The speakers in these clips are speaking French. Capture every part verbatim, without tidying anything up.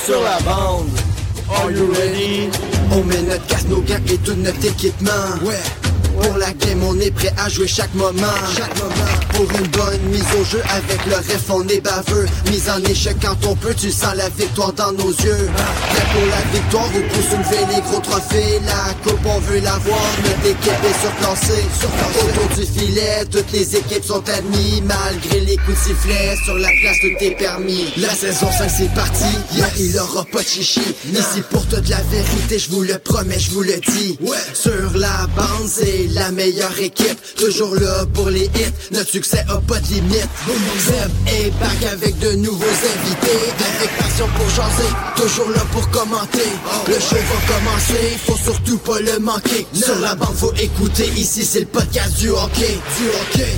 sur la bande. Are you ready? On met notre casque, nos gants et tout notre équipement. Ouais. Pour la game, on est prêt à jouer chaque moment. Chaque moment. Pour une bonne mise au jeu, avec le ref, on est baveux. Mise en échec quand on peut, tu sens la victoire dans nos yeux. Prêt pour la victoire, ou pour soulever les gros trophées. La coupe, on veut l'avoir, notre équipe est surclassée. Autour du filet, toutes les équipes sont admises. Malgré les coups de sifflet, sur la place, tout est permis. La saison cinq, c'est parti, yeah, il aura pas de chichi. Ici pour toute la vérité, je vous le promets, je vous le dis. Sur la bande, c'est la meilleure équipe, toujours là pour les hits, notre succès a pas de limite. Zeb est back avec de nouveaux invités, avec passion pour jaser, toujours là pour commenter. Le show va commencer, faut surtout pas le manquer. Sur la bande faut écouter, ici c'est le podcast du hockey, du hockey.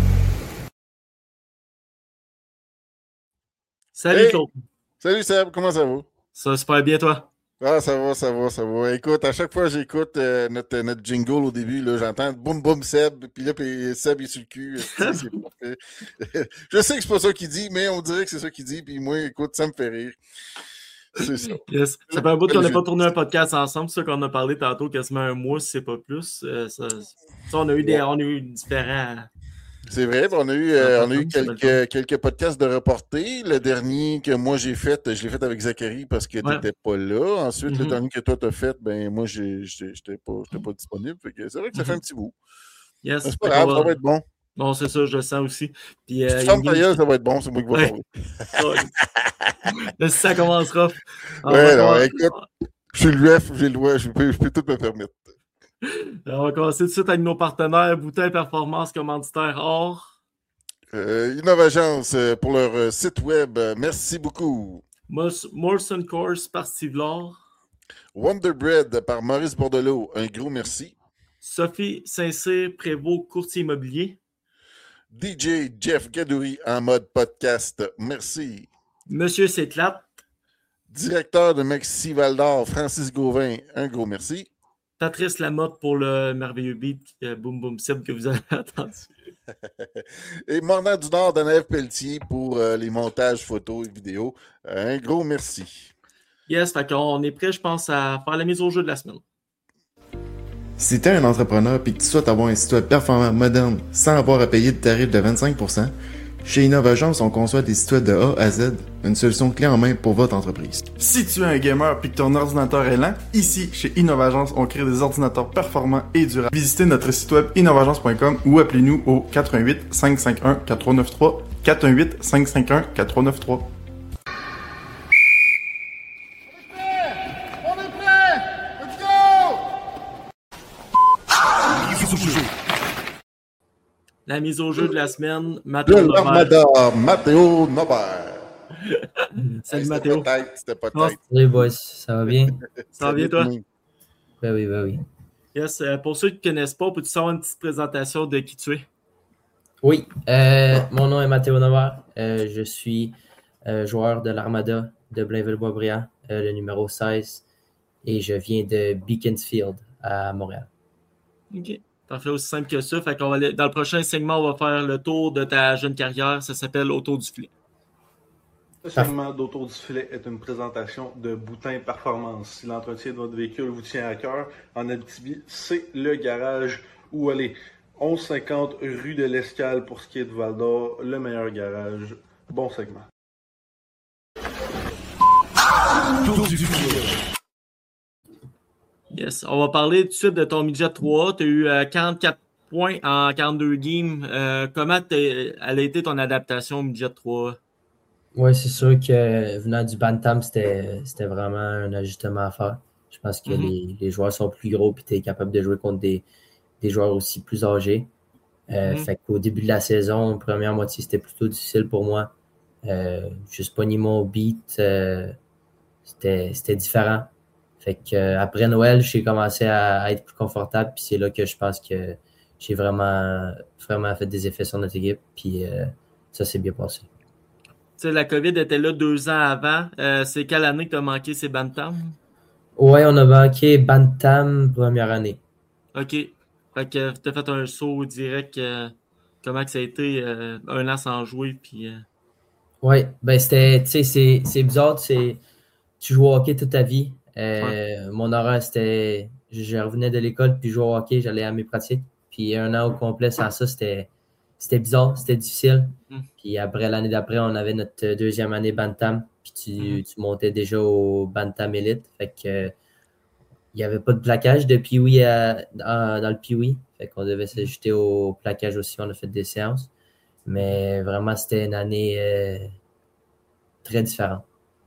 Salut hey. Claude. Salut Seb, comment ça va? Ça super bien toi? Ah, ça va, ça va, ça va. Écoute, à chaque fois que j'écoute euh, notre, notre jingle au début, là, j'entends boum boum Seb, puis là, puis Seb est sur le cul. C'est, c'est parfait. Je sais que c'est pas ça qu'il dit, mais on dirait que c'est ça qu'il dit, puis moi, écoute, ça me fait rire. C'est ça. Yes. Ça fait un bout qu'on n'a pas tourné un podcast ensemble, c'est ça qu'on a parlé tantôt, quasiment un mois, si c'est pas plus. Euh, ça, ça, on a eu des, on a eu différents. C'est vrai, on a eu, euh, on a eu quelques, quelques podcasts de reportés. Le dernier que moi j'ai fait, je l'ai fait avec Zachary parce que tu n'étais ouais. pas là. Ensuite, mm-hmm. le dernier que toi tu as fait, ben moi je n'étais pas, pas disponible. Fait que c'est vrai que ça mm-hmm. fait un petit bout. Yes, c'est pas grave, va... ça va être bon. Bon, c'est ça, je le sens aussi. Puis, euh, si tu fermes ta gueule, ça va être bon, c'est moi qui vais ouais. parler. Là, si ça commencera. Ouais, non, commencer... écoute, je suis le F, j'ai le droit, je peux, je peux tout me permettre. Alors, on va commencer tout de suite avec nos partenaires Boutin Performance, commanditaire or. Euh, Innovagence pour leur euh, site web. Merci beaucoup. Morrison Course par Steve Laure. Wonder Bread par Maurice Bordelot. Un gros merci. Sophie Saint-Cyr, Prévost, courtier immobilier. D J Jeff Gadouri en mode podcast. Merci. Monsieur S'éclate. Directeur de Maxi Val-d'Or, Francis Gauvin. Un gros merci. Patrice Lamotte pour le merveilleux beat euh, Boom Boom Sib que vous avez attendu. Et Mordant du Nord, Danaël Pelletier pour euh, les montages photos et vidéos. Un gros merci. Yes, fait qu'on est prêt, je pense, à faire la mise au jeu de la semaine. Si tu es un entrepreneur et que tu souhaites avoir un site web performant, moderne, sans avoir à payer de tarif de vingt-cinq pour cent, chez Innovagence, on conçoit des sites web de A à Z, une solution clé en main pour votre entreprise. Si tu es un gamer et que ton ordinateur est lent, ici, chez Innovagence, on crée des ordinateurs performants et durables. Visitez notre site web innovagence point com ou appelez-nous au quatre un huit, cinq cinq un, quatre trois neuf trois, quatre un huit, cinq cinq un, quatre trois neuf trois. La mise au jeu de la semaine, Mathéo Nobert. Mathéo Nobert. Salut hey, Mathéo. C'était pas tête, c'était pas tête. Salut boys, ça va bien? Ça va bien toi? Ben oui, ben oui. Yes, euh, pour ceux qui ne connaissent pas, peux-tu savoir une petite présentation de qui tu es? Oui, euh, mon nom est Mathéo Nobert. Euh, je suis euh, joueur de l'Armada de Blainville-Boisbriand, euh, le numéro seize, et je viens de Beaconsfield à Montréal. OK. Parfait, aussi simple que ça. Fait qu'on va aller, dans le prochain segment, on va faire le tour de ta jeune carrière. Ça s'appelle Autour du filet. Le segment d'Autour du filet est une présentation de Boutin Performance. Si l'entretien de votre véhicule vous tient à cœur, en Abitibi, c'est le garage où aller. onze cinquante rue de l'Escale pour ce qui est de Val-d'Or, le meilleur garage. Bon segment. Autour du filet. Yes, on va parler tout de suite de ton midget trois. Tu as eu euh, quarante-quatre points en quarante-deux games. Euh, comment elle a été ton adaptation au midget trois? Oui, c'est sûr que venant du Bantam, c'était, c'était vraiment un ajustement à faire. Je pense que mm-hmm. les, les joueurs sont plus gros et tu es capable de jouer contre des, des joueurs aussi plus âgés. Euh, mm-hmm. Fait qu'au début de la saison, première moitié, c'était plutôt difficile pour moi. Euh, juste pogner mon beat, euh, c'était, c'était différent. Fait que euh, après Noël, j'ai commencé à, à être plus confortable, puis c'est là que je pense que j'ai vraiment, vraiment fait des effets sur notre équipe, puis euh, ça s'est bien passé. Tu sais, la COVID était là deux ans avant. Euh, c'est quelle année que tu as manqué ces Bantam? Oui, on a manqué Bantam première année. OK. Fait que tu as fait un saut direct. Euh, comment que ça a été euh, un an sans jouer? Puis. Euh... Oui, ben c'était, tu sais, c'est, c'est bizarre, c'est. tu joues au hockey toute ta vie. Euh, Ouais. Mon horaire, c'était... Je, je revenais de l'école, puis je jouais au hockey, j'allais à mes pratiques. Puis un an au complet sans ça, c'était, c'était bizarre, c'était difficile. Mm. Puis après, l'année d'après, on avait notre deuxième année Bantam. Puis tu, Mm-hmm. tu montais déjà au Bantam Elite. Fait que euh, il n'y avait pas de plaquage de Pee-Wee à- dans, dans le Pee-Wee. Fait qu'on devait s'ajouter au plaquage aussi. On a fait des séances. Mais vraiment, c'était une année euh, très différente.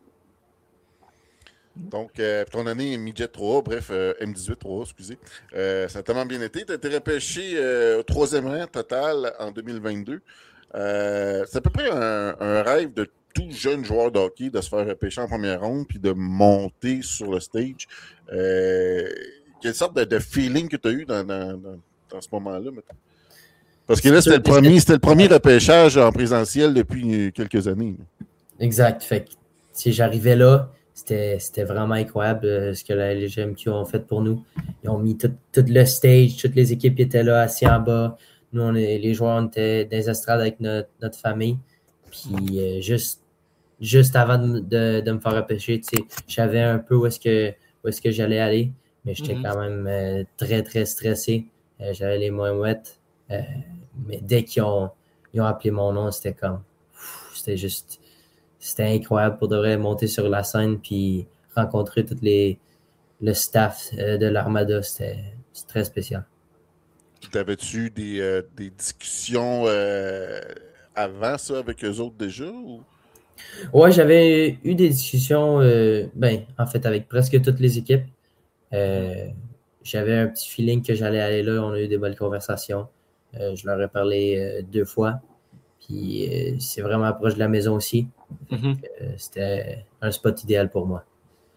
Donc, euh, ton année Midget trois A, bref, euh, M dix-huit trois A, excusez, euh, ça a tellement bien été. Tu as été repêché euh, au troisième rang total en deux mille vingt-deux. Euh, c'est à peu près un, un rêve de tout jeune joueur de hockey de se faire repêcher en première ronde puis de monter sur le stage. Euh, quelle sorte de, de feeling que tu as eu dans, dans, dans, dans ce moment-là, mettons? Parce que là, c'était le premier, c'était le premier repêchage en présentiel depuis quelques années. Exact. Fait que si j'arrivais là, c'était, c'était vraiment incroyable euh, ce que la, les G M Q ont fait pour nous. Ils ont mis tout, tout le stage, toutes les équipes étaient là, assis en bas. Nous, on est, les joueurs, on était dans les estrades avec notre, notre famille. Puis euh, juste, juste avant de, de, de me faire repêcher, tu sais, je savais un peu où est-ce que, où est-ce que j'allais aller, mais j'étais Mm-hmm. quand même euh, très, très stressé. Euh, j'avais les mains ouettes. Euh, mais dès qu'ils ont, ils ont appelé mon nom, c'était comme... pff, c'était juste... C'était incroyable pour de vrai monter sur la scène puis rencontrer tout les, le staff euh, de l'Armada. C'était, c'était très spécial. T'avais-tu des, euh, des discussions euh, avant ça avec eux autres déjà? Ou? Ouais, j'avais eu des discussions, euh, ben, en fait, avec presque toutes les équipes. Euh, j'avais un petit feeling que j'allais aller là. On a eu des belles conversations. Euh, je leur ai parlé euh, deux fois. Puis euh, c'est vraiment proche de la maison aussi. Mm-hmm. Euh, c'était un spot idéal pour moi.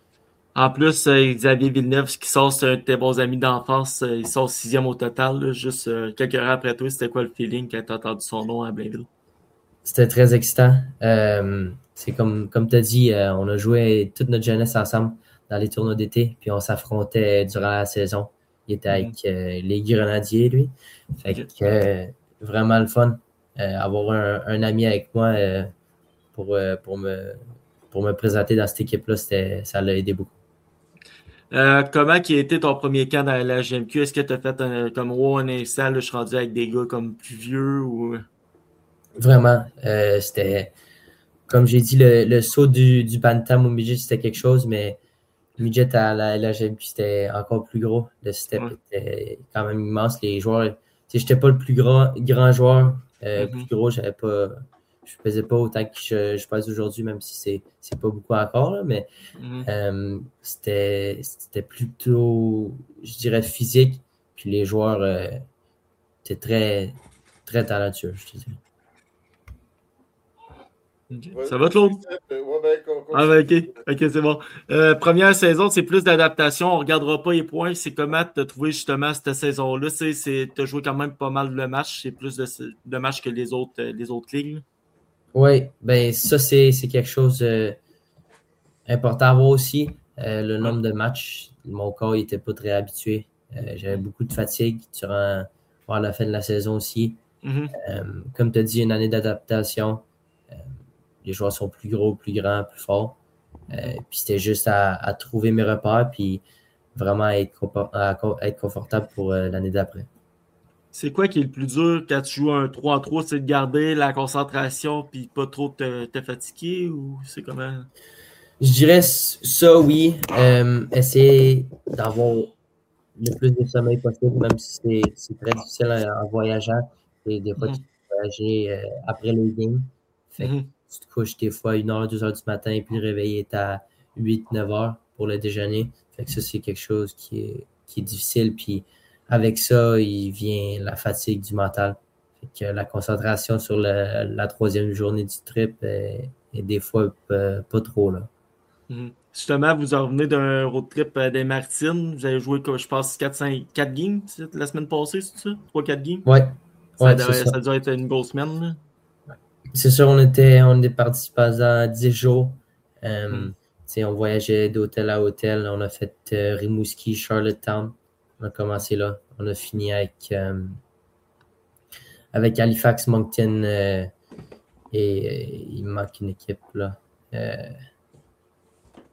En plus, euh, Xavier Villeneuve, qui sort, c'est un de tes bons amis d'enfance. Euh, il sort sixième au total. Là, juste euh, quelques heures après toi, c'était quoi le feeling quand tu as entendu son nom à Blainville? C'était très excitant. Euh, c'est comme, comme tu as dit, euh, on a joué toute notre jeunesse ensemble dans les tournois d'été, puis on s'affrontait durant la saison. Il était avec euh, les Grenadiers, lui. Fait que euh, vraiment le fun. Euh, avoir un, un ami avec moi euh, pour, euh, pour, me, pour me présenter dans cette équipe-là, c'était, ça l'a aidé beaucoup. Euh, comment qui a été ton premier camp dans la G M Q? Est-ce que tu as fait un, comme wow, un instant, là, je suis rendu avec des gars comme plus vieux ou. Vraiment. Euh, c'était, comme j'ai dit, le, le saut du, du Bantam au midget, c'était quelque chose, mais midget à la, la G M Q, c'était encore plus gros. Le step Ouais. était quand même immense. Les joueurs, tu sais, j'étais pas le plus grand, grand joueur. Euh, Mm-hmm. Plus gros, j'avais pas, je faisais pas autant que je, je pèse aujourd'hui, même si c'est, c'est pas beaucoup encore, là, mais Mm-hmm. euh, c'était, c'était plutôt, je dirais, physique. Puis les joueurs euh, étaient très, très talentueux, je te dirais. Okay. Ça va, Claude? Ouais, ben, con, Ah, ben, OK. OK, c'est bon. Euh, première saison, c'est plus d'adaptation. On ne regardera pas les points. C'est comment tu as trouvé justement cette saison-là? Tu as joué quand même pas mal le match. C'est plus de, de matchs que les autres, les autres ligues. Oui, ben ça, c'est, c'est quelque chose euh, important à voir aussi. Euh, le nombre de matchs, mon corps n'était pas très habitué. Euh, j'avais beaucoup de fatigue durant voir la fin de la saison aussi. Mm-hmm. Euh, comme tu as dit, une année d'adaptation. Euh, les joueurs sont plus gros, plus grands, plus forts. Euh, puis c'était juste à, à trouver mes repères puis vraiment être, à, être confortable pour euh, l'année d'après. C'est quoi qui est le plus dur quand tu joues un trois en trois? C'est de garder la concentration puis pas trop te, te fatiguer ou c'est comment? Je dirais ça, oui. Euh, essayer d'avoir le plus de sommeil possible, même si c'est, c'est très difficile en, en voyageant. Et des fois, mm-hmm. tu peux voyager euh, après le game. Fait que mm-hmm. tu te couches des fois une heure, deux heures du matin, et puis le réveil est à huit, neuf heures pour le déjeuner. Fait que ça, c'est quelque chose qui est, qui est difficile. Puis avec ça, il vient la fatigue du mental. Fait que la concentration sur le, la troisième journée du trip est, est des fois pas, pas trop là. Mm-hmm. Justement, vous en revenez d'un road trip euh, des Martines. Vous avez joué, je pense, quatre, cinq, quatre games la semaine passée, c'est ça? trois quatre games? Oui. Ça, ouais, ça. ça a dû être une grosse semaine. Là. C'est sûr, on était, on était parti pendant dix jours. Euh, mm. On voyageait d'hôtel à hôtel. On a fait euh, Rimouski, Charlottetown. On a commencé là. On a fini avec, euh, avec Halifax, Moncton. Euh, et euh, il manque une équipe là. Euh,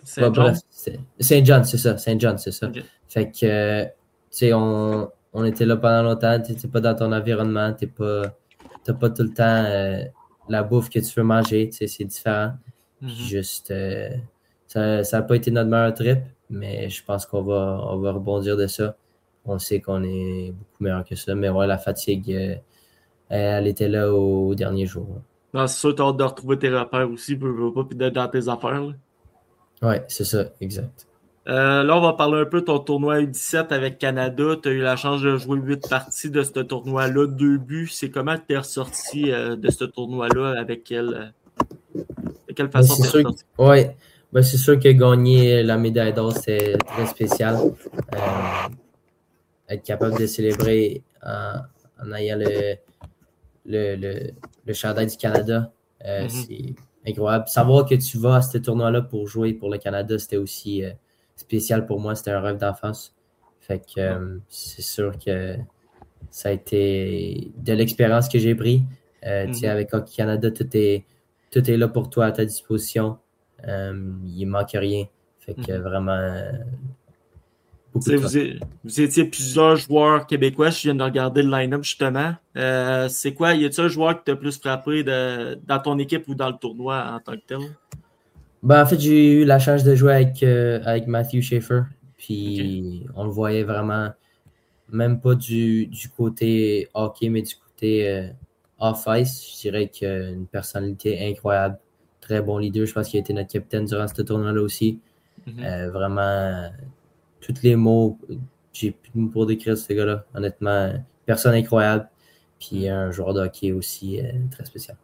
Saint John? Saint John, c'est ça. Saint John, c'est ça. Okay. Fait que, euh, tu sais, on, on était là pendant longtemps. Tu n'es pas dans ton environnement. Tu n'as pas tout le temps euh, la bouffe que tu veux manger. Tu sais, c'est différent. Mm-hmm. Juste, euh, ça n'a pas été notre meilleur trip, mais je pense qu'on va, on va rebondir de ça. On sait qu'on est beaucoup meilleur que ça. Mais ouais, la fatigue, euh, elle était là au, au dernier jour. Non, c'est sûr, tu as hâte de retrouver tes repères aussi, peu, peu, peu, puis d'être dans tes affaires. Là. Ouais, c'est ça, exact. Euh, là, on va parler un peu de ton tournoi U dix-sept avec Canada. Tu as eu la chance de jouer huit parties de ce tournoi-là, deux buts. C'est comment tu es ressorti euh, de ce tournoi-là? Avec quelle, euh, de quelle façon tu es ressorti? Que, ouais, ben, c'est sûr que gagner la médaille d'or, c'est très spécial. Euh, être capable de célébrer en, en ayant le, le, le, le chandail du Canada, euh, mm-hmm. c'est incroyable. Savoir que tu vas à ce tournoi-là pour jouer pour le Canada, c'était aussi euh, spécial pour moi. C'était un rêve d'enfance. Fait que euh, c'est sûr que ça a été de l'expérience que j'ai pris. Euh, mm-hmm. Tu sais, avec Hockey Canada, tout est, tout est là pour toi à ta disposition. Euh, il ne manque rien. Fait que mm-hmm. vraiment... Euh, Vous, vous étiez plusieurs joueurs québécois. Je viens de regarder le line-up justement. Euh, c'est quoi? Y a-t-il un joueur qui t'a plus frappé de, dans ton équipe ou dans le tournoi en tant que tel? Ben, en fait, j'ai eu la chance de jouer avec, euh, avec Matthew Schaefer. Puis okay. on le voyait vraiment, même pas du, du côté hockey, mais du côté euh, off-ice. Je dirais qu'il a une personnalité incroyable. Très bon leader. Je pense qu'il a été notre capitaine durant ce tournoi-là aussi. Mm-hmm. Euh, vraiment... Tous les mots, j'ai plus de mots pour décrire ce gars-là. Honnêtement, personne incroyable. Puis un joueur de hockey aussi euh, très spécial.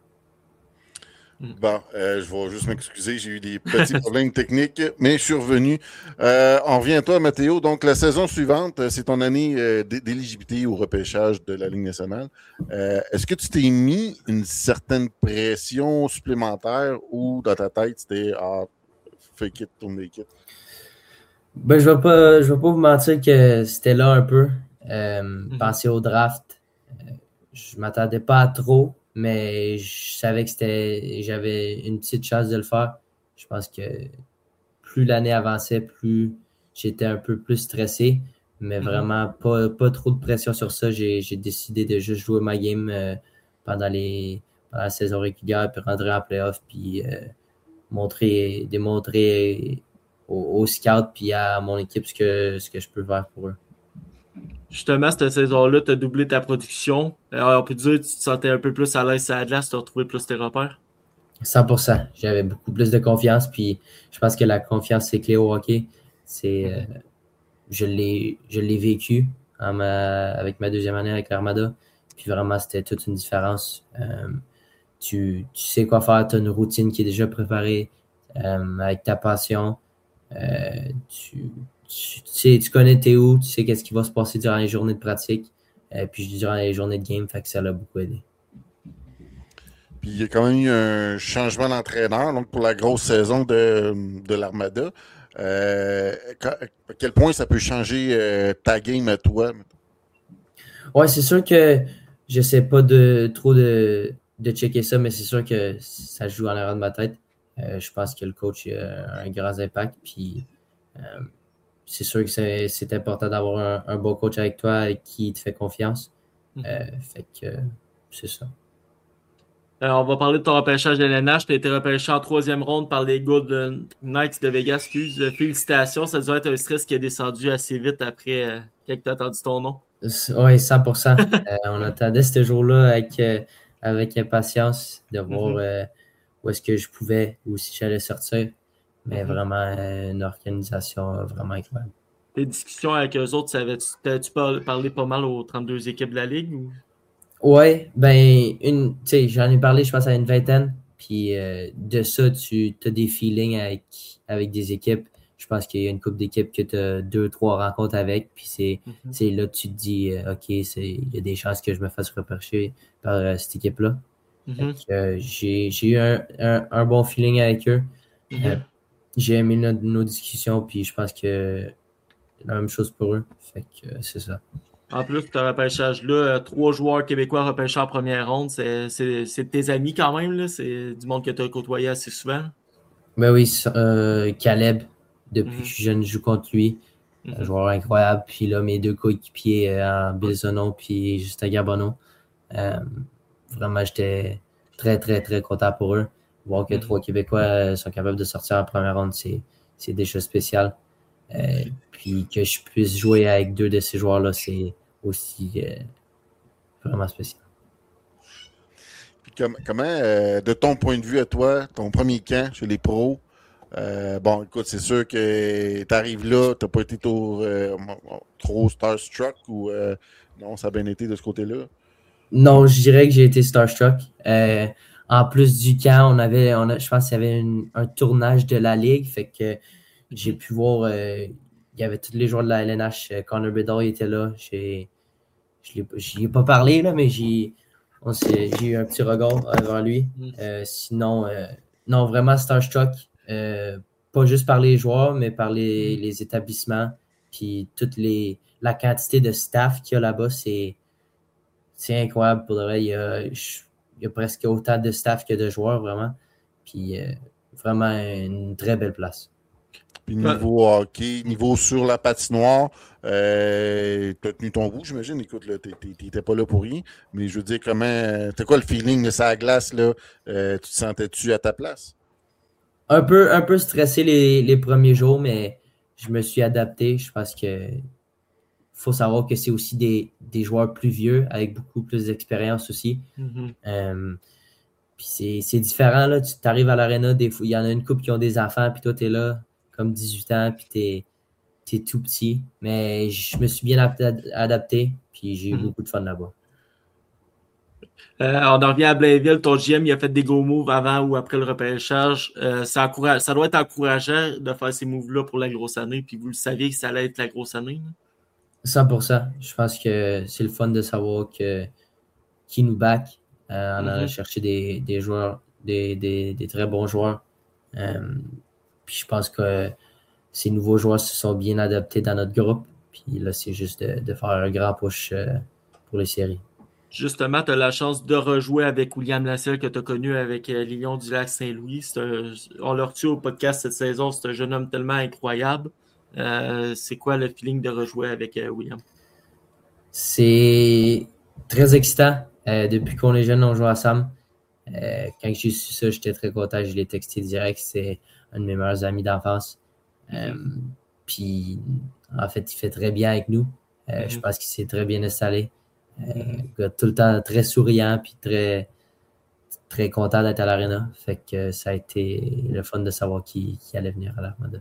Bon, euh, je vais juste m'excuser, j'ai eu des petits problèmes techniques, mais je suis revenu. Euh, on revient à toi, Mathéo. Donc, la saison suivante, c'est ton année euh, d'éligibilité au repêchage de la Ligue nationale. Euh, est-ce que tu t'es mis une certaine pression supplémentaire ou dans ta tête, c'était ah, fake it, tourne l'équipe? Ben, je ne vais pas, je vais pas vous mentir que c'était là un peu. Euh, mm-hmm. Penser au draft, euh, je ne m'attendais pas à trop, mais je savais que c'était, j'avais une petite chance de le faire. Je pense que plus l'année avançait, plus j'étais un peu plus stressé, mais mm-hmm. vraiment pas, pas trop de pression sur ça. J'ai, j'ai décidé de juste jouer ma game euh, pendant, les, pendant la saison régulière, puis rentrer en playoff, puis euh, montrer, démontrer Au, au scout puis à mon équipe ce que, ce que je peux faire pour eux. Justement, cette saison-là, tu as doublé ta production. Alors, on peut dire que tu te sentais un peu plus à l'aise à la glace, tu as retrouvé plus tes repères? cent pour cent. J'avais beaucoup plus de confiance, puis je pense que la confiance, c'est clé au hockey. C'est, euh, je l'ai, je l'ai vécu en ma, avec ma deuxième année avec l'Armada, puis vraiment, c'était toute une différence. Euh, tu, tu sais quoi faire, tu as une routine qui est déjà préparée euh, avec ta passion. Euh, tu, tu, tu, sais, tu connais t'es où, tu sais qu'est-ce qui va se passer durant les journées de pratique, euh, puis durant les journées de game, fait que ça l'a beaucoup aidé. Puis il y a quand même eu un changement d'entraîneur donc pour la grosse saison de, de l'Armada. Euh, à quel point ça peut changer euh, ta game à toi? Ouais, c'est sûr que je sais pas de trop de, de checker ça, mais c'est sûr que ça joue en arrière de ma tête. Euh, je pense que le coach a un grand impact. Puis euh, c'est sûr que c'est, c'est important d'avoir un, un bon coach avec toi et qui te fait confiance. Mm-hmm. Euh, fait que euh, c'est ça. Alors, on va parler de ton repêchage de l'N H. Tu as été repêché en troisième ronde par les Golden Knights de Vegas. Excuse. Félicitations. Ça doit être un stress qui est descendu assez vite après euh, quand tu as entendu ton nom. Oui, cent pour cent. euh, on attendait ce jour-là avec, euh, avec impatience de voir. Mm-hmm. euh, où est-ce que je pouvais ou si j'allais sortir. Mais mm-hmm. vraiment, euh, une organisation vraiment incroyable. Tes discussions avec eux autres, savais-tu, t'as-tu parlé pas mal aux trente-deux équipes de la Ligue? Ou? Oui, ben, une, tu sais, j'en ai parlé, je pense, à une vingtaine. Puis euh, de ça, tu as des feelings avec, avec des équipes. Je pense qu'il y a une couple d'équipes que tu as deux, trois rencontres avec. Puis c'est, mm-hmm. c'est là que tu te dis, euh, OK, il y a des chances que je me fasse repêcher par euh, cette équipe-là. Mm-hmm. Que, euh, j'ai, j'ai eu un, un, un bon feeling avec eux. Mm-hmm. Euh, j'ai aimé nos, nos discussions, puis je pense que c'est la même chose pour eux. Fait que euh, c'est ça. En plus, ce repêchage-là, trois joueurs québécois repêchés en première ronde, c'est, c'est, c'est tes amis quand même, là? C'est du monde que tu as côtoyé assez souvent. Ben oui, euh, Caleb, depuis Mhm. que je joue contre lui. Mhm. Un joueur incroyable. Puis là, mes deux coéquipiers, euh, Bill Zono puis Justin Garbonneau. Euh, vraiment, j'étais très, très, très content pour eux. Voir que Mhm. trois Québécois euh, sont capables de sortir en première ronde, c'est, c'est déjà spécial. Euh, puis que je puisse jouer avec deux de ces joueurs-là, c'est aussi euh, vraiment spécial. Puis com- comment, euh, de ton point de vue à toi, ton premier camp chez les pros, euh, bon, écoute, c'est sûr que tu arrives là, tu n'as pas été trop, euh, trop starstruck ou euh, non, ça a bien été de ce côté-là? Non, je dirais que j'ai été starstruck. Euh, en plus du camp, on avait, on a, je pense qu'il y avait une- un tournage de la Ligue, fait que j'ai pu voir, euh, il y avait tous les joueurs de la L N H. euh, Connor Bedard il était là. J'ai, je n'y ai pas parlé, là, mais j'ai, on s'est- j'ai eu un petit regard avant lui. Euh, sinon, euh, non, vraiment starstruck. Euh, pas juste par les joueurs, mais par les, les établissements. Puis toute les, la quantité de staff qu'il y a là-bas, c'est, c'est incroyable pour de vrai. Il y a, je- il y a presque autant de staff que de joueurs, vraiment. Puis euh, vraiment une très belle place. Puis niveau hockey, niveau sur la patinoire, euh, tu as tenu ton bout, j'imagine. Écoute, là, tu n'étais pas là pour rien. Mais je veux dire, comment. T'as quoi le feeling de ça glace, là? Euh, tu te sentais-tu à ta place? Un peu, un peu stressé les, les premiers jours, mais je me suis adapté. Je pense que faut savoir que c'est aussi des, des joueurs plus vieux, avec beaucoup plus d'expérience aussi. Mhm. Euh, puis c'est, c'est différent, là. Tu arrives à l'aréna, des fois, il y en a une couple qui ont des enfants, puis toi, tu es là, comme dix-huit ans, puis t'es, t'es tout petit. Mais je me suis bien adapté, adapté puis j'ai eu Mhm. beaucoup de fun là-bas. Euh, on en revient à Blainville. Ton G M, il a fait des go moves avant ou après le repêchage. Euh, ça, encourage, ça doit être encourageant de faire ces moves-là pour la grosse année. Puis vous le saviez que ça allait être la grosse année. Là. cent pour cent. Je pense que c'est le fun de savoir que qui nous back. Euh, on a Mm-hmm. cherché des, des joueurs, des, des, des très bons joueurs. Euh, puis je pense que ces nouveaux joueurs se sont bien adaptés dans notre groupe. Puis là, c'est juste de, de faire un grand push euh, pour les séries. Justement, tu as la chance de rejouer avec William Lasselle que tu as connu avec euh, les Lions du Lac-Saint-Louis. C'est un, on l'a reçu au podcast cette saison. C'est un jeune homme tellement incroyable. Euh, c'est quoi le feeling de rejouer avec euh, William? C'est très excitant. Euh, depuis qu'on est jeune, on joue ensemble. Euh, quand j'ai su ça, j'étais très content. Je l'ai texté direct. C'est un de mes meilleurs amis d'enfance. Euh, mm-hmm. Puis, en fait, il fait très bien avec nous. Euh, mm-hmm. Je pense qu'il s'est très bien installé. Euh, mm-hmm. Tout le temps très souriant puis très, très content d'être à l'Arena. Fait que ça a été le fun de savoir qui, qui allait venir à l'Armada.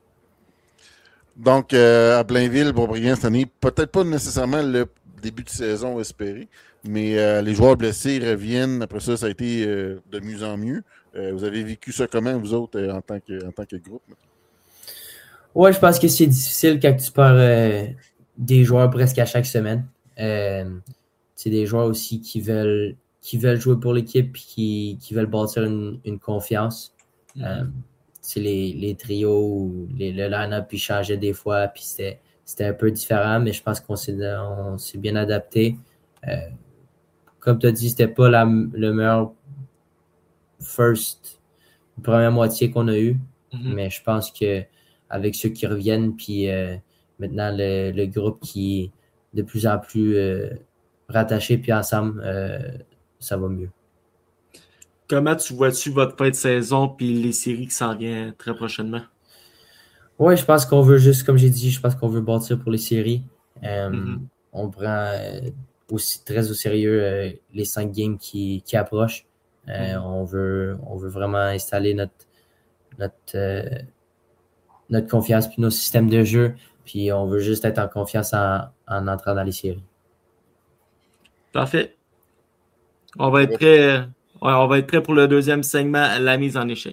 Donc, euh, à Blainville, Boisbriand cette année, peut-être pas nécessairement le début de saison espéré, mais euh, les joueurs blessés reviennent. Après ça, ça a été euh, de mieux en mieux. Euh, vous avez vécu ça comment, vous autres, euh, en, tant que, en tant que groupe? Ouais, je pense que c'est difficile quand tu perds euh, des joueurs presque à chaque semaine. Euh, c'est des joueurs aussi qui veulent, qui veulent jouer pour l'équipe et qui, qui veulent bâtir une, une confiance. Mm-hmm. Euh, c'est les, les trios, les, le line-up, ils changeaient des fois, puis c'était, c'était un peu différent, mais je pense qu'on s'est, on s'est bien adapté. Euh, comme tu as dit, c'était pas la, le meilleur first, première moitié qu'on a eu, mm-hmm. mais je pense que avec ceux qui reviennent, puis euh, maintenant le, le groupe qui est de plus en plus euh, rattaché, puis ensemble, euh, ça va mieux. Comment tu vois-tu votre fin de saison puis les séries qui s'en viennent très prochainement? Oui, je pense qu'on veut juste, comme j'ai dit, je pense qu'on veut bâtir pour les séries. Euh, mm-hmm. On prend euh, aussi très au sérieux euh, les cinq games qui, qui approchent. Euh, mm-hmm. on, veut, on veut vraiment installer notre, notre, euh, notre confiance puis nos systèmes de jeu. Puis on veut juste être en confiance en, en entrant dans les séries. Parfait. On va être prêt. Ouais, on va être prêt pour le deuxième segment, la mise en échec.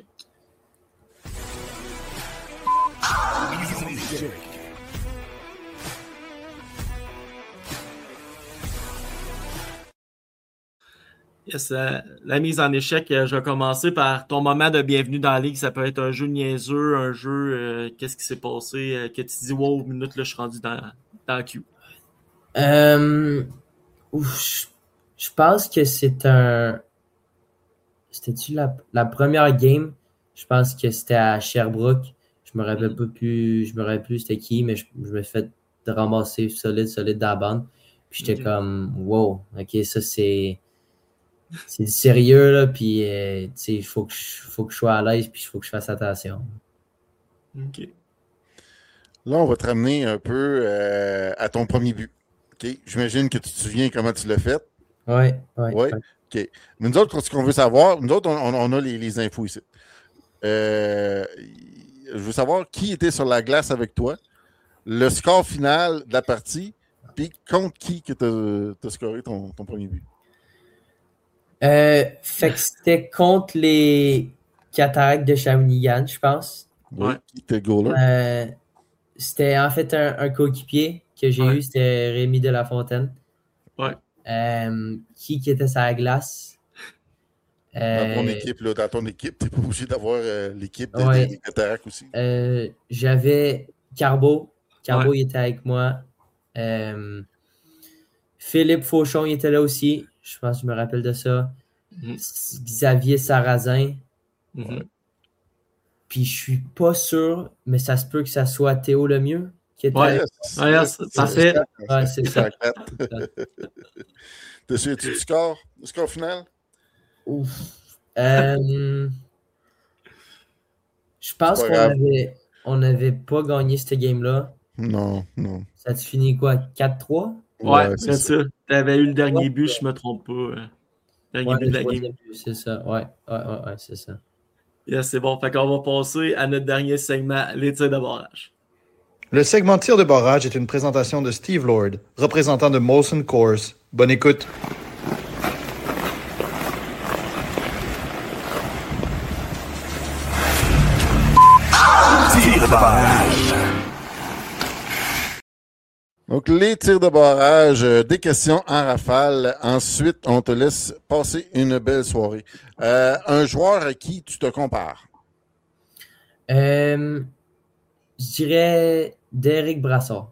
Yes, euh, la mise en échec, euh, je vais commencer par ton moment de bienvenue dans la ligue. Ça peut être un jeu niaiseux, un jeu, euh, qu'est-ce qui s'est passé, euh, que tu dis, wow, une minute, là, je suis rendu dans, dans le queue. Euh, ouf, je pense que c'est un... C'était-tu la, la première game? Je pense que c'était à Sherbrooke. Je me rappelle pas plus, je me rappelle plus c'était qui, mais je, je me suis fait ramasser solide, solide dans la bande. Puis j'étais Ok. comme, wow, ok, ça c'est. C'est du sérieux, là, puis euh, tu sais, il faut que, je, faut que je sois à l'aise, puis il faut que je fasse attention. OK. Là, on va te ramener un peu euh, à ton premier but. OK? J'imagine que tu te souviens comment tu l'as fait. Oui, oui. Oui. OK. Mais nous autres, ce qu'on veut savoir, nous autres, on, on a les, les infos ici. Euh, je veux savoir qui était sur la glace avec toi, le score final de la partie, puis contre qui que tu as scoré ton, ton premier but. Euh, fait que c'était contre les Cataractes de Shawinigan, je pense. Oui. Ouais. Qui était le goaler? Euh, c'était en fait un, un coéquipier que j'ai Ouais. eu, c'était Rémi Delafontaine. Ouais. Euh, qui, qui était sur la glace? Dans Euh, ton équipe, là, dans ton équipe, tu n'es pas obligé d'avoir euh, l'équipe de- Ouais. des, des Cataractes aussi. euh, j'avais Carbo. Carbo, Ouais. il était avec moi. Euh, Philippe Fauchon, il était là aussi. Je pense que je me rappelle de ça. Mhm. Xavier Sarrazin. Mhm. Puis je suis pas sûr, mais ça se peut que ça soit Théo Lemieux qui était Ouais. avec Yes, Ouais, yes, c'est parfait. yes. Ouais, c'est ça. Te souviens-tu du score? Du score final? Ouf. Euh, je pense C'est pas qu'on grave. avait, on avait pas gagné cette game-là. Non, non. Ça te finit quoi? quatre trois? Ouais, Ouais, c'est c'est ça. Tu avais eu le dernier Ouais. but, je me trompe pas. euh, Dernier Ouais, but le de la troisième game. but, c'est ça. Ouais, ouais, ouais, ouais, c'est ça. Yes, c'est bon. Fait qu'on va passer à notre dernier segment, les tirs de barrage. Le segment tir de barrage est une présentation de Steve Lord, représentant de Molson Coors. Bonne écoute. Tir de barrage. Donc, les tirs de barrage, euh, des questions en rafale. Ensuite, on te laisse passer une belle soirée. Euh, un joueur à qui tu te compares? Euh, je dirais Derek Brassard.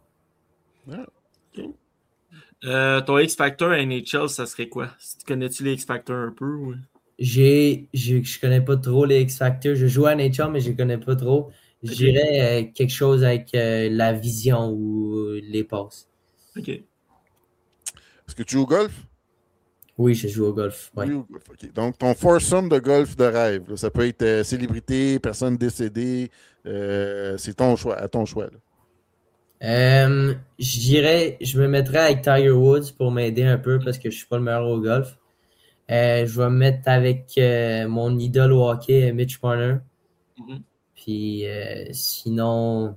Euh, ton X-Factor N H L, ça serait quoi? Connais-tu les X-Factor un peu? Ou... J'ai, j'ai, je connais pas trop les X-Factors. Je joue à N H L, mais je connais pas trop. Je Ok. dirais euh, quelque chose avec euh, la vision ou euh, les passes. OK. Est-ce que tu joues au golf? Oui, je joue au golf. Ouais. Oui, au golf. OK. Donc, ton foursome de golf de rêve, là, ça peut être euh, célébrité, personne décédée. Euh, c'est ton choix, à ton choix. Là. Euh, je dirais, je me mettrais avec Tiger Woods pour m'aider un peu parce que je suis pas le meilleur au golf. Euh, je vais me mettre avec euh, mon idole au hockey, Mitch Marner. Mhm. Puis euh, sinon,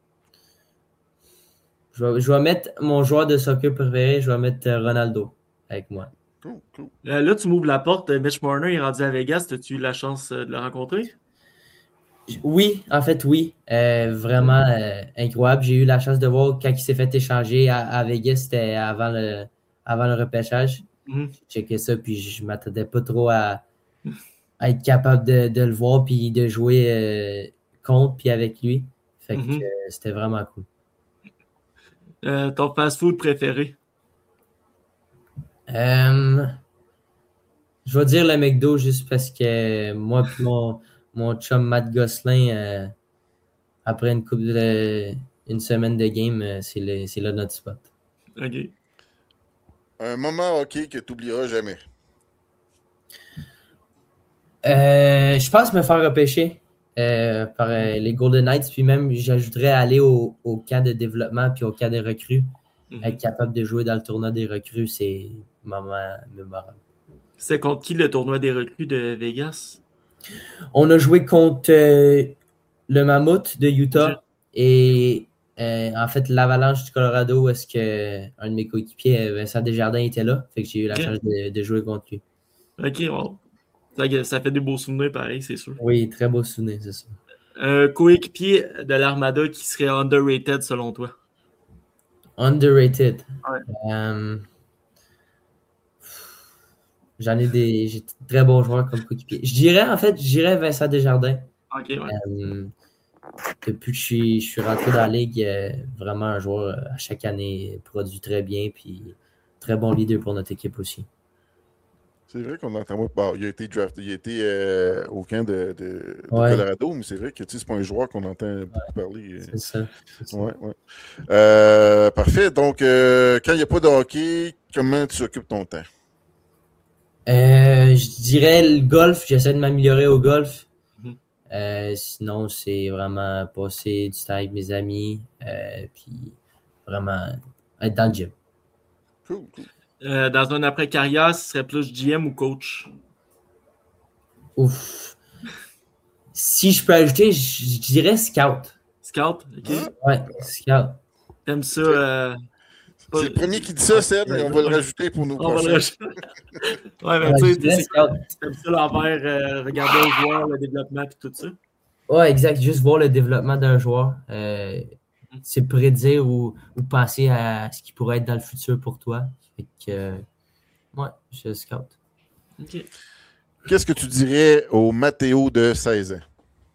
je vais, je vais mettre mon joueur de soccer préféré, je vais mettre euh, Ronaldo avec moi. Cool, cool. Euh, là, tu m'ouvres la porte. Mitch Marner est rendu à Vegas. As-tu eu la chance euh, de le rencontrer? Oui, en fait, oui. Euh, vraiment euh, incroyable. J'ai eu la chance de voir quand il s'est fait échanger à, à Vegas, c'était avant le, avant le repêchage. Mhm. J'ai checké ça, puis je ne m'attendais pas trop à, à être capable de, de le voir puis de jouer euh, contre puis avec lui. Fait que Mhm. euh, c'était vraiment cool. Euh, ton fast-food préféré? Euh, je vais dire le McDo juste parce que moi et mon, mon chum Matt Gosselin, euh, après une couple de, une semaine de game, euh, c'est, le, c'est là notre spot. OK. Un moment hockey que tu n'oublieras jamais. Euh, je pense me faire repêcher euh, par euh, les Golden Knights, puis même j'ajouterais aller au, au camp de développement puis au camp des recrues. Mhm. Être capable de jouer dans le tournoi des recrues, c'est un moment mémorable. C'est contre qui le tournoi des recrues de Vegas? On a joué contre euh, le Mammouth de Utah Ok. et euh, en fait l'Avalanche du Colorado où est-ce que un de mes coéquipiers, Vincent Desjardins, était là. Fait que j'ai eu la Ok. chance de, de jouer contre lui. OK, wow. Ça, ça fait des beaux souvenirs, pareil, c'est sûr. Oui, très beau souvenir, c'est ça. Un coéquipier de l'Armada qui serait underrated selon toi? Underrated. Ouais. Euh, J'en ai des j'ai de très bons joueurs comme coéquipier. Je dirais, en fait, je dirais Vincent Desjardins. OK, ouais. Euh, depuis que je suis, je suis rentré dans la ligue, euh, vraiment un joueur euh, à chaque année produit très bien, puis très bon leader pour notre équipe aussi. C'est vrai qu'on entend moins. Bon, il a été drafté, il a été euh, au camp de, de, de Ouais. Colorado, mais c'est vrai que c'est pas un joueur qu'on entend beaucoup parler. C'est ça. C'est ça. Ouais, ouais. Euh, parfait. Donc, euh, quand il n'y a pas de hockey, comment tu occupes ton temps? Euh, je dirais le golf. J'essaie de m'améliorer au golf. Mhm. Euh, sinon, c'est vraiment passer du temps avec mes amis. Euh, puis vraiment être dans le gym. Cool, cool. Euh, dans un après-carrière, ce serait plus G M ou coach? Ouf. Si je peux ajouter, je, je dirais scout. Scout? OK. Hein? Ouais, scout. T'aimes ça? Euh, C'est le premier qui dit ça, Seb, mais on va le rajouter pour nos on va le prochains. rajouter. Ouais, mais Ouais, tu je sais, dirais c'est- scout. t'aimes ça l'envers, euh, regarder les joueurs, le développement et tout ça? Ouais, exact. Juste voir le développement d'un joueur. Euh, c'est prédire ou, ou penser à ce qui pourrait être dans le futur pour toi. Fait que, euh, ouais, je suis scout. OK. Qu'est-ce que tu dirais au Matteo de seize ans?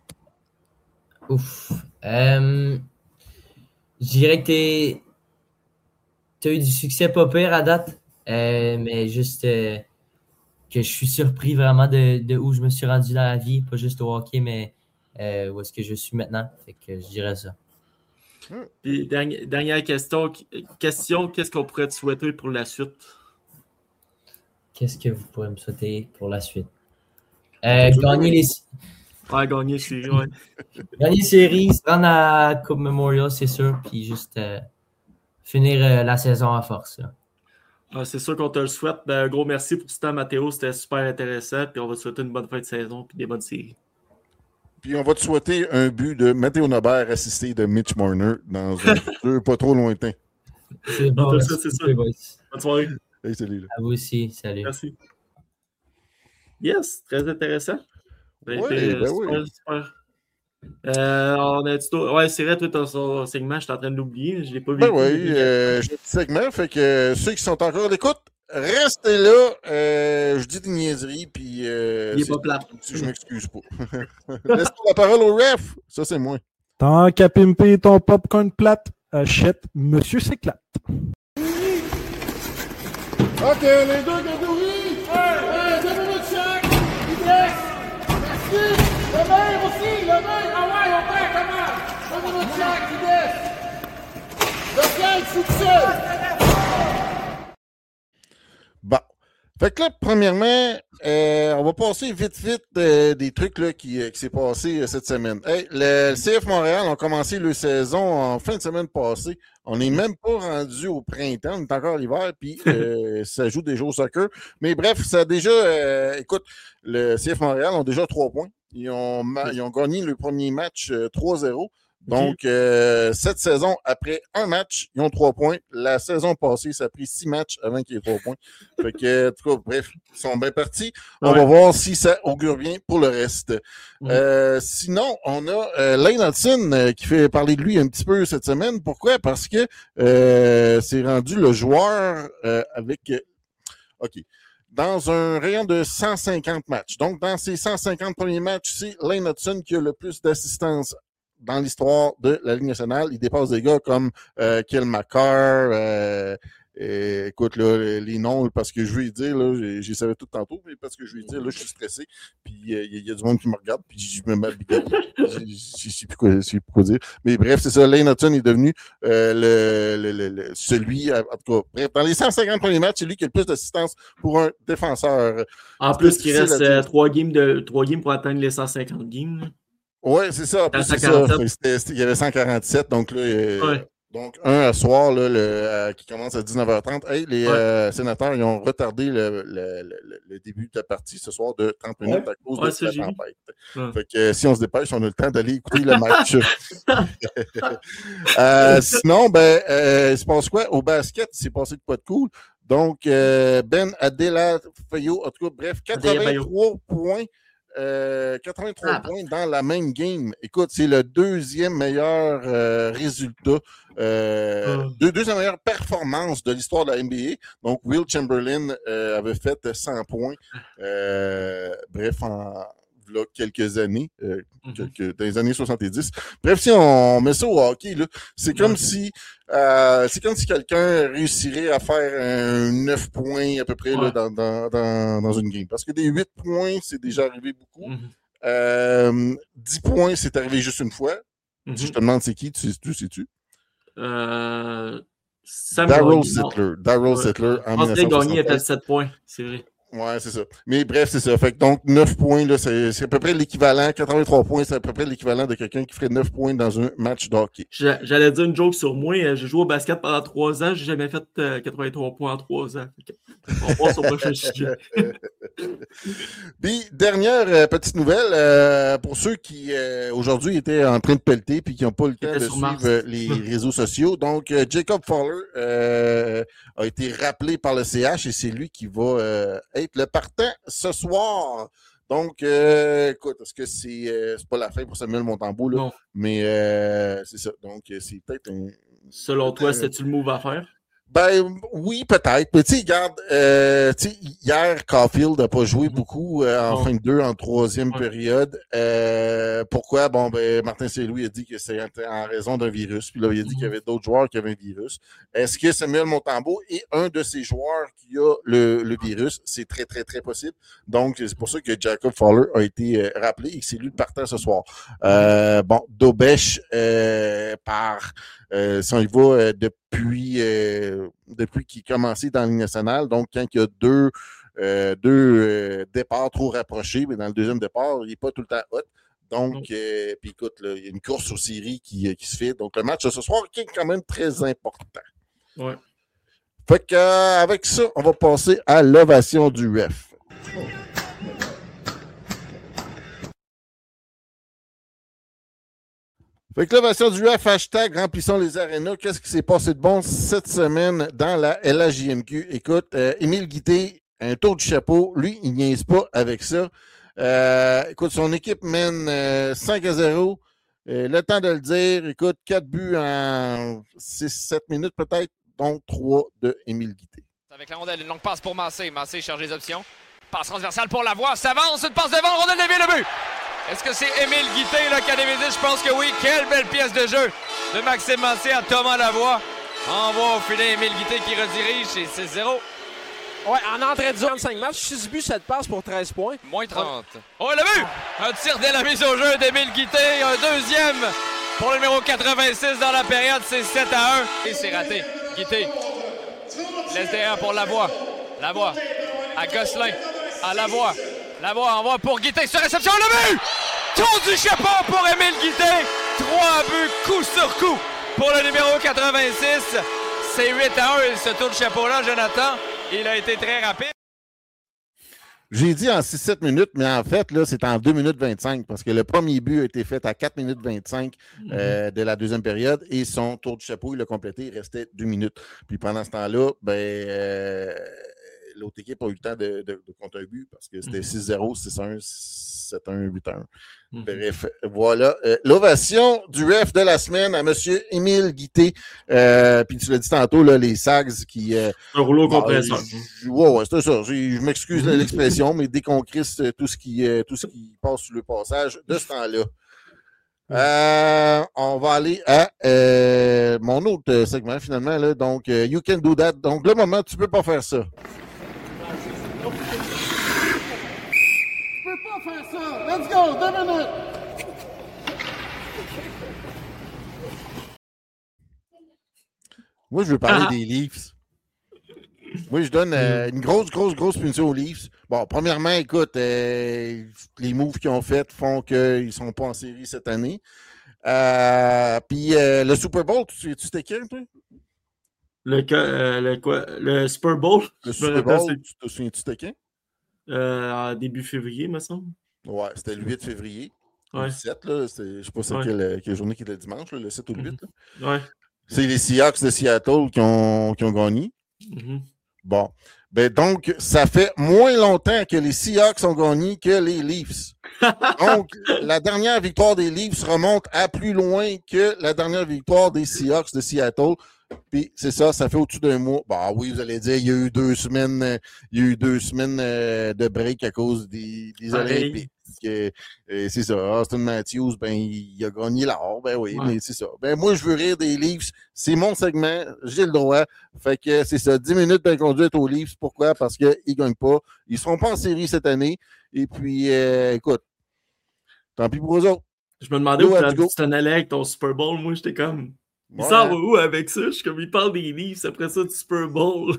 Ouf. Euh, je dirais que tu as eu du succès pas pire à date, euh, mais juste euh, que je suis surpris vraiment de, de où je me suis rendu dans la vie, pas juste au hockey, mais euh, où est-ce que je suis maintenant. Fait que je dirais ça. Puis, dernière, dernière question, question qu'est-ce qu'on pourrait te souhaiter pour la suite? Qu'est-ce que vous pourrez me souhaiter pour la suite? Euh, gagner les Ouais, gagner, c'est ouais. gagner les séries, se rendre à Coupe Memorial, c'est sûr, puis juste euh, finir euh, la saison à force. Là. Ah, c'est sûr qu'on te le souhaite. Ben, un gros merci pour ce temps, Mathéo. C'était super intéressant. Puis on va te souhaiter une bonne fin de saison et des bonnes séries. Puis on va te souhaiter un but de Matteo Nobert assisté de Mitch Marner dans un futur pas trop lointain. C'est bon, Tout merci ça, c'est ça. beaucoup, boys. Bonne soirée. Hey, salut, là. À vous aussi, salut. Merci. Yes, très intéressant. Ça a Ouais, été, euh, ben super, oui. super. Euh, on a dit, ouais, c'est vrai, toi, ton, ton segment, je suis en train de l'oublier. Je ne l'ai pas vu. Ben oui, euh, j'ai un petit segment, fait que euh, ceux qui sont encore à l'écoute, restez là. Euh, je dis des niaiseries, puis euh, Il est c'est- pas plate. si je m'excuse pas. Laisse la parole au ref. Ça, c'est moi. Tant qu'à pimper ton popcorn plate, achète Monsieur s'éclate. OK, les deux catégories. Hey, deux minutes chaque. Vitesse. Merci. Le maire aussi, le maire. Ah ouais, on perd comment? Deux minutes chaque, vitesse. Lequel succès? Bon. Fait que là, premièrement, euh, on va passer vite, vite euh, des trucs là, qui, euh, qui s'est passé euh, cette semaine. Hey, le, le C F Montréal a commencé leur saison en fin de semaine passée. On n'est même pas rendu au printemps, on est encore l'hiver, puis euh, ça joue déjà au soccer. Mais bref, ça a déjà, euh, écoute, le C F Montréal ont déjà trois points. Ils ont, ma- ils ont gagné le premier match euh, trois zéro. Donc, euh, cette saison, après un match, ils ont trois points. La saison passée, ça a pris six matchs avant qu'il y ait trois points. Fait que, en tout cas, bref, ils sont bien partis. On Ouais. va voir si ça augure bien pour le reste. Ouais. Euh, sinon, on a euh, Lane Hudson euh, qui fait parler de lui un petit peu cette semaine. Pourquoi? Parce que euh, c'est rendu le joueur euh, avec... euh, OK. Dans un rayon de cent cinquante matchs. Donc, dans ces cent cinquante premiers matchs, c'est Lane Hudson qui a le plus d'assistance dans l'histoire de la Ligue nationale. Il dépasse des gars comme euh, Kel McCarr, euh, euh, écoute, là, les noms, parce que je veux y dire, là, j'ai- j'y savais tout tantôt, mais parce que je veux y dire, là, je suis stressé, puis euh, il y, y a du monde qui me regarde, puis je me mets je je sais plus quoi, je sais plus quoi dire. Mais bref, c'est ça, Lane Hudson est devenu euh, le, le, le, le- celui, en tout cas, bref, dans les cent cinquante premiers matchs, c'est lui qui a le plus d'assistance pour un défenseur. En C'est plus, il difficile reste à dire. euh, trois games, de, trois games pour atteindre les cent cinquante games. là. Oui, c'est ça. En plus, c'est ça. cent quarante-sept. Fait que c'était- c'était- il y avait cent quarante-sept. Donc, là, euh, Ouais. donc un à soir là, le, euh, qui commence à dix-neuf heures trente. Hey, les Ouais. euh, sénateurs, ils ont retardé le, le, le, le début de la partie ce soir de trente minutes à cause Ouais, de ça, la j'ai vu. tempête. Ouais. Fait que euh, si on se dépêche, on a le temps d'aller écouter le match. Euh, sinon, ben, euh, il se passe quoi? Au basket, il s'est passé de quoi de cool. Donc, euh, Ben Adela-Fayo, en tout cas, bref, quatre-vingt-trois points. Euh, quatre-vingt-trois Ah, points dans la même game. Écoute, c'est le deuxième meilleur euh, résultat, euh, Mm. deux, deuxième meilleure performance de l'histoire de la N B A. Donc, Will Chamberlain euh, avait fait cent points. Euh, bref, en là, quelques années, euh, Mhm. quelques, dans les années soixante-dix. Bref, si on met ça au hockey, là, c'est comme Ouais. si Euh, c'est comme si quelqu'un réussirait à faire un neuf points à peu près Ouais. là, dans, dans, dans, dans une game. Parce que des huit points, c'est déjà arrivé beaucoup. Mhm. Euh, dix points, c'est arrivé juste une fois. Mhm. Si je te demande c'est qui, tu sais, tu sais-tu? Euh, Sam Darryl Gagné, Sittler. Darryl Ouais. Sittler en Je pense que Gagné était à dix-neuf soixante-treize. sept points, c'est vrai. Ouais, c'est ça. Mais bref, c'est ça. Fait que donc, neuf points, là, c'est, c'est à peu près l'équivalent. quatre-vingt-trois points, c'est à peu près l'équivalent de quelqu'un qui ferait neuf points dans un match de hockey. J'a- J'allais dire une joke sur moi. euh, J'ai joué au basket pendant trois ans. J'ai jamais fait euh, quatre-vingt-trois points en trois ans. Fait que, on passe au prochain sujet. Puis, dernière euh, petite nouvelle, euh, pour ceux qui, euh, aujourd'hui, étaient en train de pelleter puis qui n'ont pas le Qui temps étaient de sur suivre Mars. euh, les réseaux sociaux. Donc, euh, Jacob Fowler euh, a été rappelé par le C H et c'est lui qui va euh, être le partant ce soir. Donc, euh, écoute, est-ce que c'est, euh, c'est pas la fin pour Samuel Montembeault, là? Non. Mais euh, c'est ça. Donc, euh, c'est peut-être un... Selon toi, c'est-tu le move à faire? Ben oui, peut-être. Mais tu sais, regarde, euh, tu sais, hier, Caulfield n'a pas joué Mhm. beaucoup euh, en Non. fin de deux, en troisième Ouais. période. Euh, pourquoi? Bon, ben Martin Saint-Louis a dit que c'est en raison d'un virus. Puis là, il a dit Mhm. qu'il y avait d'autres joueurs qui avaient un virus. Est-ce que Samuel Montembeault est un de ces joueurs qui a le, le virus? C'est très, très, très possible. Donc, c'est pour ça que Jacob Fowler a été euh, rappelé et que c'est lui le partant ce soir. Euh, bon, Dobèche, euh, par... Euh, si on y va euh, depuis, euh, depuis qu'il est commencé dans la Ligue nationale, donc quand il y a deux, euh, deux euh, départs trop rapprochés, mais dans le deuxième départ, il n'est pas tout le temps hot. Donc, euh, puis écoute, là, il y a une course aux séries qui, qui se fait. Donc, le match de ce soir qui est quand même très important. Ouais. Fait que, euh, avec ça, on va passer à l'ovation du ref. Fait que l'ovation du F, hashtag remplissons les arénas. Qu'est-ce qui s'est passé de bon cette semaine dans la L H J M Q? Écoute, euh, Émile Guité, un tour du chapeau. Lui, il niaise pas avec ça. Euh, écoute, son équipe mène euh, cinq à zéro. Euh, le temps de le dire, écoute, quatre buts en six sept minutes peut-être, donc trois de Émile Guité. Avec la rondelle, une longue passe pour Massé. Massé cherche les options. Passe transversale pour Lavoie. S'avance, une passe devant, rondelle déviée, le but! Est-ce que c'est Émile Guité là, qui a dévisé? Je pense que oui. Quelle belle pièce de jeu de Maxime Massé à Thomas Lavoie. Envoie au filet Émile Guité qui redirige. C'est six zéro. Ouais, en entrée de zone, cinq matchs, six buts, sept passes pour treize points. Moins trente. Oh, le but! Un tir dès la mise au jeu d'Émile Guité. Un deuxième pour le numéro quatre-vingt-six dans la période. C'est sept à un. Et c'est raté. Guité laisse derrière pour Lavoie. Lavoie à Gosselin. À Lavoie. Lavoie envoie pour Guité sur réception. Le but! Tour du chapeau pour Émile Guité. Trois buts coup sur coup pour le numéro quatre-vingt-six. C'est huit à un. Et ce tour de chapeau-là, Jonathan, il a été très rapide. J'ai dit en six sept minutes, mais en fait, là, c'est en deux minutes vingt-cinq parce que le premier but a été fait à quatre minutes vingt-cinq euh, de la deuxième période et son tour de chapeau, il l'a complété, il restait deux minutes. Puis pendant ce temps-là, ben, euh, l'autre équipe a eu le temps de, de, de compter un but parce que c'était six zéro, six un, sept un, huit un. Mm-hmm. Bref, voilà. Euh, l'ovation du ref de la semaine à M. Émile Guité. Euh, puis tu l'as dit tantôt, là, les Sags qui... Euh, un rouleau compresseur. Ouais, ouais, c'est ça. Je, je m'excuse de l'expression, mais dès qu'on crisse tout ce qui, euh, tout ce qui passe sur le passage de ce temps-là. Euh, on va aller à euh, mon autre segment, finalement. Là, donc, euh, You Can Do That. Donc, le moment, tu peux pas faire ça. Let's go, deux minutes. Moi, je veux parler ah. des Leafs. Moi, je donne euh, une grosse, grosse, grosse punition aux Leafs. Bon, premièrement, écoute, euh, les moves qu'ils ont faits font qu'ils ne sont pas en série cette année. Euh, Puis euh, le Super Bowl, tu sais c'était quand, toi? Le, euh, le, quoi? Le Super Bowl? Le Super Bowl, tu te souviens-tu c'était quand? Euh, en début février, me semble. Ouais, c'était le huit février. Ouais. Le sept, là. Je ne sais pas c'est ouais. quelle, quelle journée qui était le dimanche, là, le sept ou le huit. Là. Ouais. C'est les Seahawks de Seattle qui ont, qui ont gagné. Mm-hmm. Bon. Ben donc, ça fait moins longtemps que les Seahawks ont gagné que les Leafs. Donc, la dernière victoire des Leafs remonte à plus loin que la dernière victoire des Seahawks de Seattle. Puis c'est ça, ça fait au-dessus d'un mois. Bah oui, vous allez dire, il y a eu deux semaines, il y a eu deux semaines de break à cause des, des Olympiques. que euh, c'est ça. Austin Matthews, ben, il, il a gagné l'or. Ben oui, Ouais. mais c'est ça. Ben, moi, je veux rire des Leafs. C'est mon segment. J'ai le droit. Fait que c'est ça. dix minutes d'inconduite aux Leafs. Pourquoi? Parce qu'ils ne gagnent pas. Ils ne seront pas en série cette année. Et puis, euh, écoute, tant pis pour eux autres. Je me demandais Go, où let's go. tu t'en allais avec ton Super Bowl. Moi, j'étais comme. Il Ouais. s'en va où avec ça? Je suis comme, il parle des Leafs après ça du Super Bowl.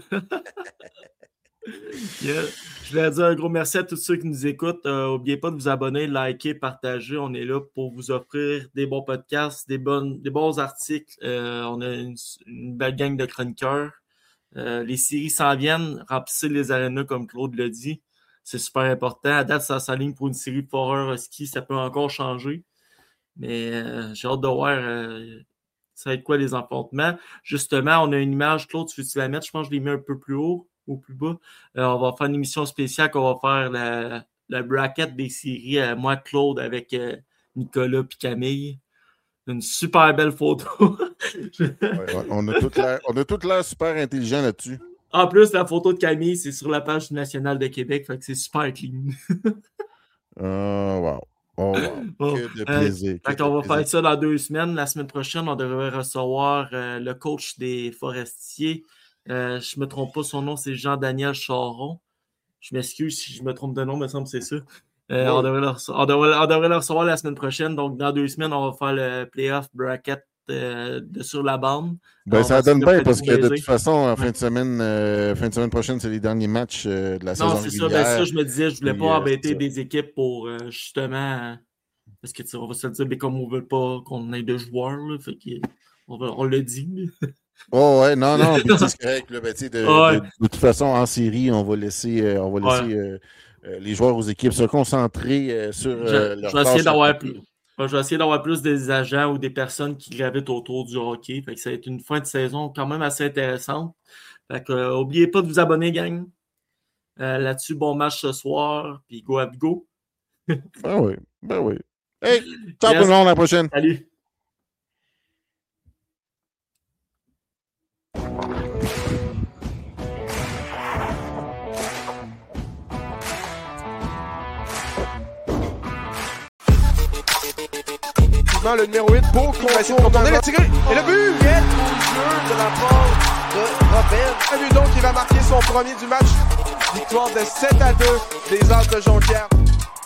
Yeah. Je voulais dire un gros merci à tous ceux qui nous écoutent. N'oubliez euh, pas de vous abonner, liker, partager. On est là pour vous offrir des bons podcasts, des, bonnes, des bons articles. Euh, on a une, une belle gang de chroniqueurs. Euh, les séries s'en viennent. Remplissez les arénas comme Claude l'a dit. C'est super important. À date, ça s'aligne pour une série Foreur Husky. Ça peut encore changer. Mais euh, j'ai hâte de voir euh, ça va être quoi les affrontements. Justement, on a une image. Claude, tu veux-tu la mettre? Je pense que je l'ai mis un peu plus haut. Au plus bas. Euh, on va faire une émission spéciale qu'on va faire la, la bracket des séries. Euh, moi, Claude, avec euh, Nicolas et Camille. Une super belle photo. Ouais, ouais, on a toute l'air, on a toute l'air super intelligent là-dessus. En plus, la photo de Camille, c'est sur la page nationale de Québec. Fait que c'est super clean. Oh, wow. Oh, wow. Bon, Que de plaisir. Euh, fait qu'on va faire ça dans deux semaines. La semaine prochaine, on devrait recevoir euh, le coach des Forestiers. Euh, je ne me trompe pas, son nom, c'est Jean-Daniel Charon. Je m'excuse si je me trompe de nom, il me semble que c'est ça. Euh, ouais. on, devrait le rece- on, devrait, on devrait le recevoir la semaine prochaine. Donc, dans deux semaines, on va faire le playoff bracket euh, de sur la bande. Ben, Alors, ça donne va bien parce que de baiser. toute façon, en fin de semaine, euh, fin de semaine prochaine, c'est les derniers matchs euh, de la Non, saison c'est ça, régulière. ben, ça, je me disais, je voulais Puis, pas euh, embêter c'est ça. des équipes pour euh, justement. euh, parce que tu sais, on va se le dire, mais comme on veut pas qu'on ait de joueurs, là, fait que, on, va- on le dit. Oh ouais, non, non, puis c'est correct. Là, ben, tu sais, de, Ouais. de, de toute façon, en série, on va laisser, euh, on va laisser Ouais. euh, euh, les joueurs aux équipes se concentrer euh, sur euh, Je, leur je vais essayer tâche d'avoir accomplie. plus. Ouais, je vais essayer d'avoir plus des agents ou des personnes qui gravitent autour du hockey. Fait que ça va être une fin de saison quand même assez intéressante. Fait que, euh, oubliez pas de vous abonner, gang. Euh, là-dessus, bon match ce soir. Puis go à go. Ah oui, ben oui. Hey, ciao Yes. tout le monde, à la prochaine. Salut. Le numéro huit pour qu'on va essayer de contourner le tiré. Et le but! Quel beau jeu de la part de Robert. Hamudon qui va marquer son premier du match. Victoire de sept à deux des As de Jonquière.